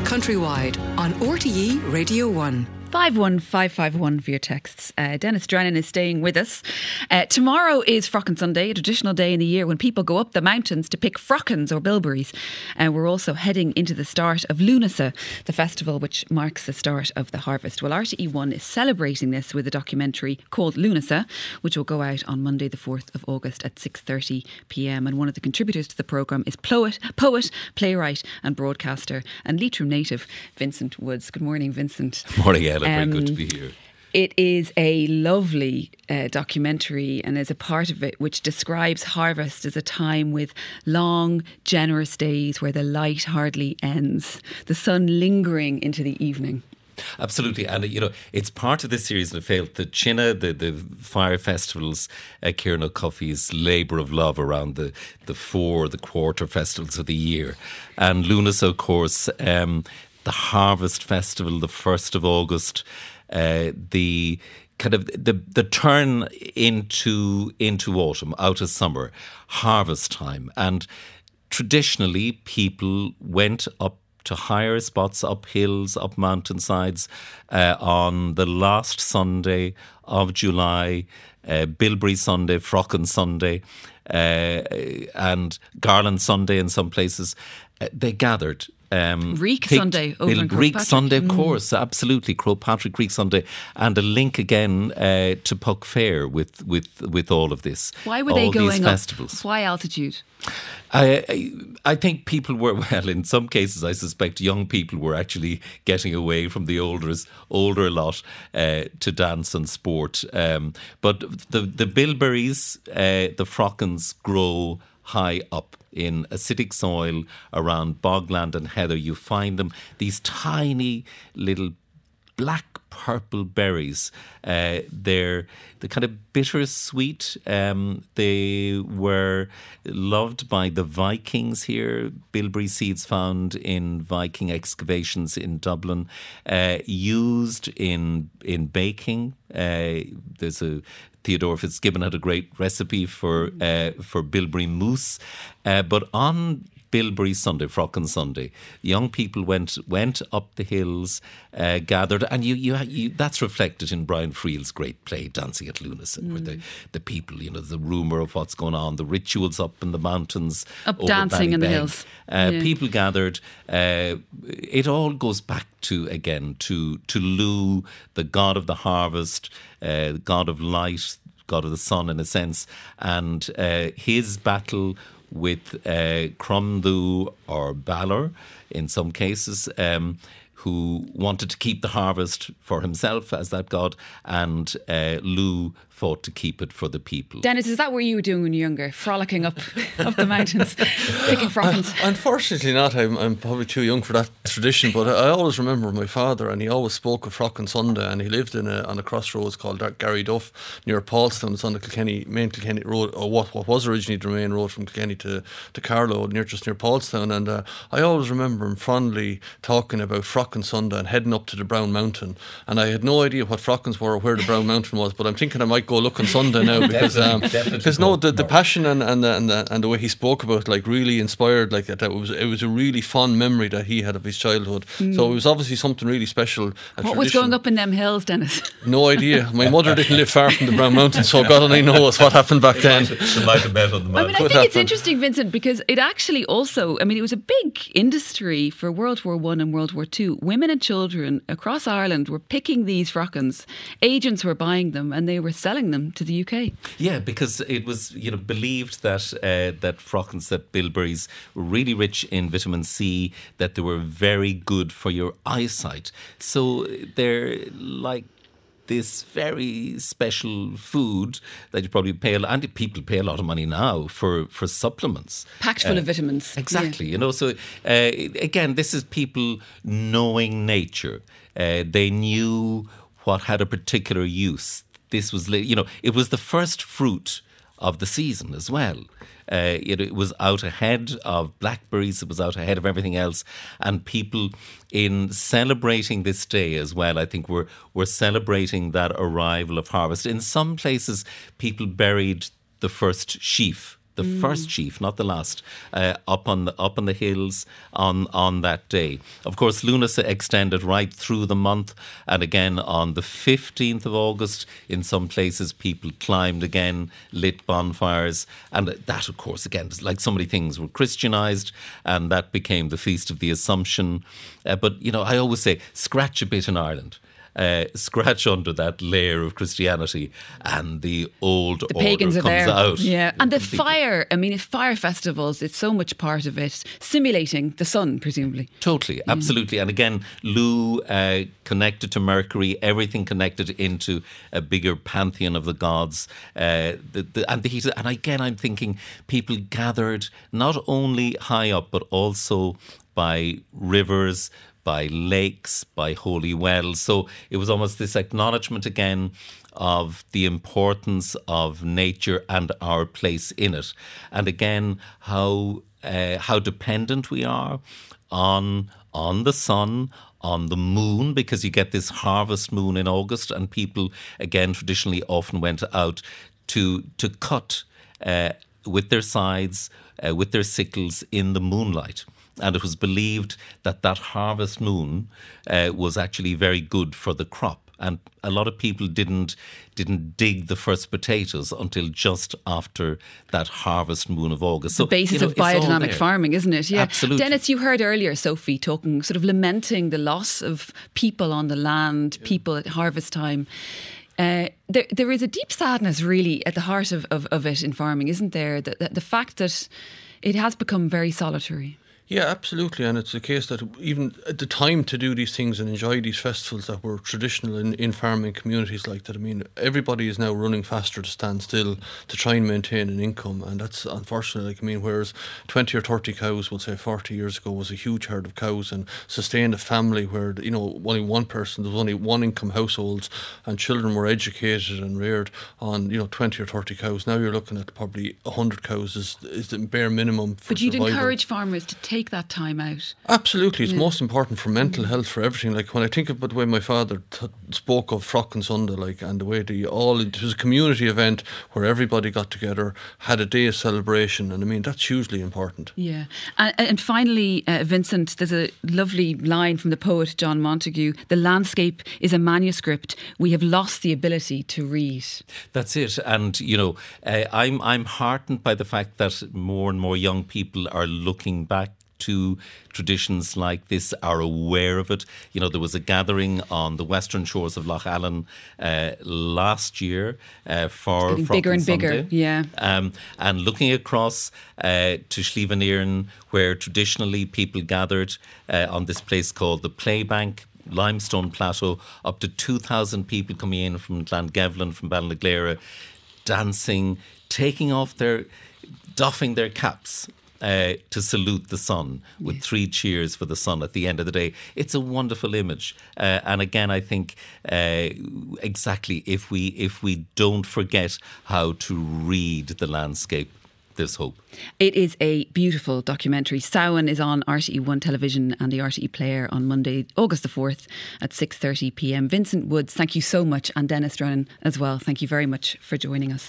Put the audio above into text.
countrywide on RTE Radio 1. 51551 for your texts. Dennis Drennan is staying with us. Tomorrow is Frockin Sunday, a traditional day in the year when people go up the mountains to pick frockins or bilberries. We're also heading into the start of Lunasa, the festival which marks the start of the harvest. Well, RTE1 is celebrating this with a documentary called Lunasa, which will go out on Monday the 4th of August at 6:30pm. And one of the contributors to the programme is poet, playwright and broadcaster and Leitrim native Vincent Woods. Good morning, Vincent. Morning, Ella. Very good to be here. It is a lovely documentary, and there's a part of it which describes harvest as a time with long, generous days where the light hardly ends, the sun lingering into the evening. Absolutely, and it's part of this series, and I felt that China, the fire festivals, Kieran O'Cuffey's labour of love around the quarter festivals of the year, and Lunasa, of course, the Harvest Festival, the 1st of August, the kind of the turn into autumn, out of summer, harvest time. And traditionally, people went up to higher spots, up hills, up mountainsides, on the last Sunday of July, Bilberry Sunday, Frockin Sunday, and Garland Sunday in some places. They gathered. Reek Sunday over in Reek Sunday, of course, absolutely. Crowpatrick Reek Sunday, and a link again to Puck Fair with all of this. Why were they going up? Festivals. Why altitude? I think people were, well, in some cases, I suspect young people were actually getting away from the older lot to dance and sport. But the bilberries, the frockins grow high up in acidic soil around bogland and heather. You find them, these tiny little black purple berries. They're the kind of bittersweet. They were loved by the Vikings here. Bilberry seeds found in Viking excavations in Dublin, used in baking. There's a Theodore Fitzgibbon had a great recipe for bilberry mousse, but on Bilberry Sunday, Frockin Sunday, young people went up the hills, gathered, and you that's reflected in Brian Friel's great play Dancing at Lunasa, where the people, the rumour of what's going on, the rituals up in the mountains, up dancing in the hills. People gathered. It all goes back to Lu, the god of the harvest, god of light, god of the sun in a sense, and his battle with Crumdhu or Balor in some cases, who wanted to keep the harvest for himself as that god, and Lu fought to keep it for the people. Dennis, is that what you were doing when you were younger? Frolicking up the mountains, picking frockins? Unfortunately not. I'm probably too young for that tradition, but I always remember my father, and he always spoke of Frockin Sunday, and he lived on a crossroads called Gary Duff near Paulstown. It's on the main Kilkenny road, or what was originally the main road from Kilkenny to Carlow, just near Paulstown. And I always remember him fondly talking about Frockin Sunday and heading up to the Brown Mountain. And I had no idea what Frockins were or where the Brown Mountain was, but I'm thinking I might go look on Sunday now, because the passion and the way he spoke about it, really inspired, it was a really fond memory that he had of his childhood. So it was obviously something really special. What was going up in them hills, Dennis? No idea. My mother didn't live far from the Brown Mountain, so God only knows what happened back then. She might have met on the mountain. I think it's interesting, Vincent, because it actually also, it was a big industry for World War I and World War II. Women and children across Ireland were picking these frockins. Agents were buying them and they were selling them to the UK. Yeah, because it was believed that frockins, that bilberries, were really rich in vitamin C, that they were very good for your eyesight. So they're like this very special food that you probably pay, and people pay a lot of money now for supplements. Packed full of vitamins. Exactly, yeah. So again, this is people knowing nature. They knew what had a particular use. This was, it was the first fruit of the season as well. It was out ahead of blackberries, it was out ahead of everything else. And people, in celebrating this day as well, I think we're celebrating that arrival of harvest. In some places, people buried the first sheaf the first sheaf, not the last, up on the hills on that day. Of course, Lúnasa extended right through the month, and again on the 15th of August, in some places people climbed again, lit bonfires, and that, of course, again, like so many things, were Christianized, and that became the Feast of the Assumption. But I always say, scratch a bit in Ireland. Scratch under that layer of Christianity, and the old order pagans are comes there. out. Yeah, and the fire. I mean, fire festivals. It's so much part of it, simulating the sun, presumably. Totally, absolutely. And again, Lugh connected to Mercury, everything connected into a bigger pantheon of the gods. And again, I'm thinking people gathered not only high up, but also by rivers, by lakes, by holy wells. So it was almost this acknowledgement again of the importance of nature and our place in it. And again, how dependent we are on the sun, on the moon, because you get this harvest moon in August, and people, again, traditionally often went out to cut with their scythes, with their sickles in the moonlight. And it was believed that harvest moon was actually very good for the crop. And a lot of people didn't dig the first potatoes until just after that harvest moon of August. The basis of biodynamic farming, isn't it? Yeah. Absolutely. Dennis, you heard earlier Sophie talking, sort of lamenting the loss of people on the land, people at harvest time. There is a deep sadness really at the heart of it in farming, isn't there? The fact that it has become very solitary. Yeah, absolutely. And it's a case that even at the time to do these things and enjoy these festivals that were traditional in farming communities like that, I mean, everybody is now running faster to stand still to try and maintain an income. And that's unfortunately, whereas 20 or 30 cows, we'll say 40 years ago, was a huge herd of cows and sustained a family where, only one person, there was only one income households, and children were educated and reared on, 20 or 30 cows. Now you're looking at probably 100 cows is the bare minimum for But you'd survival. encourage farmers to take that time out. Absolutely, it's most important for mental health, for everything. Like when I think about the way my father spoke of Frockin Sunday, and the way it was a community event where everybody got together, had a day of celebration, and that's hugely important. Yeah, and finally, Vincent, there's a lovely line from the poet John Montague: "The landscape is a manuscript. We have lost the ability to read." That's it. And I'm heartened by the fact that more and more young people are looking back to traditions like this, are aware of it. There was a gathering on the western shores of Lough Allen last year for bigger and Sunday. bigger, yeah. And looking across to Slieveneirin, where traditionally people gathered on this place called the Playbank, limestone plateau, up to 2,000 people coming in from Glangevlin, from Ballinaglara, dancing, doffing their caps to salute the sun with 3 cheers for the sun at the end of the day. It's a wonderful image. And again, I think exactly if we don't forget how to read the landscape, there's hope. It is a beautiful documentary. Samhain is on RTE1 television and the RTE player on Monday, August the 4th at 6:30 p.m. Vincent Woods, thank you so much, and Dennis Drennan as well. Thank you very much for joining us.